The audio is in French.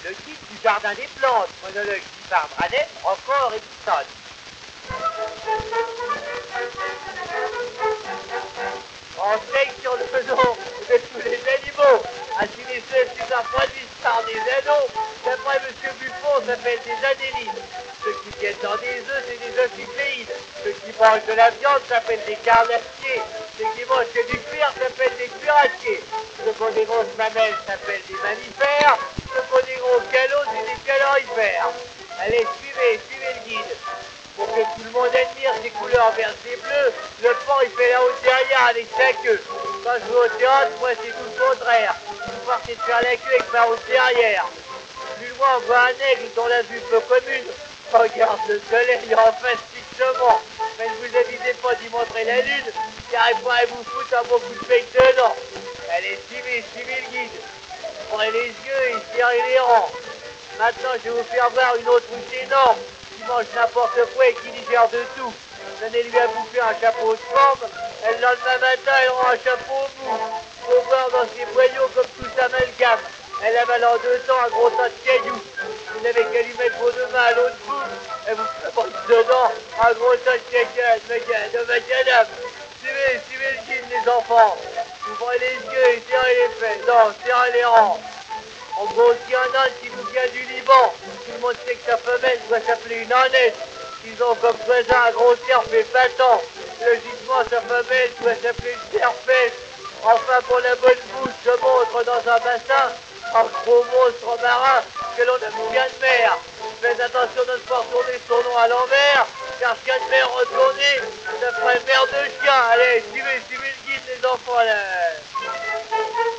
Le guide du jardin des plantes, monologue par Branet, Roquefort et Boussole. Enseigne sur le nom de tous les animaux. Ainsi les œufs sont un produit par des anneaux. D'après M. Buffon, s'appellent des adélides. Ceux qui viennent dans des œufs, c'est des ophicléides. Ceux qui mangent de la viande s'appellent des carnassiers. Ceux qui mangent que du cuir s'appellent des cuirassiers. Ceux qui ont des grosses mamelles s'appellent des mammifères. Ceux qui ont des gros calots, c'est des calorifères. Allez, suivez le guide. Pour que tout le monde admire ses couleurs vertes et bleues, le pan il fait la haute derrière avec sa queue. Quand je vais au théâtre, moi c'est tout le contraire. Vous partez de faire la queue avec ma haute derrière. Plus loin on voit un aigle dont la vue peu commune. Regarde le soleil en face fixement. Mais ne vous avisez pas d'y montrer la lune, car il pourrait vous foutre un bon coup de bec dedans. Allez, suivez le guide. Ouvrez les yeux et serrez les rangs. Maintenant je vais vous faire voir une autre énorme qui mange n'importe quoi et qui digère de tout. Donnez-lui à bouffer un chapeau de forme, elle le lendemain matin elle rend un chapeau au bout. Faut voir dans ses boyaux comme tout amalgame. Elle avale en 2 temps un gros tas de cailloux. Vous n'avez qu'à lui mettre vos 2 mains à l'autre bout, et vous faites dedans un gros tas de caca, de macadam. Suivez le guide les enfants. Ouvrez les yeux et serrez les fesses. Non, serrez les rangs. On voit aussi un âne qui nous vient du Liban. Tout le monde sait que sa femelle doit s'appeler une ânesse. Ils ont comme voisin un gros cerf épatant. Logiquement, sa femelle doit s'appeler une serpette. Enfin, pour la bonne bouche, se montre dans un bassin un gros monstre marin que l'on aime bien de mer. Faites attention de ne pas retourner son nom à l'envers, car ce qu'il y a de mer retourné, ça ferait mère de chien. Allez, suivez le guide, les enfants, là.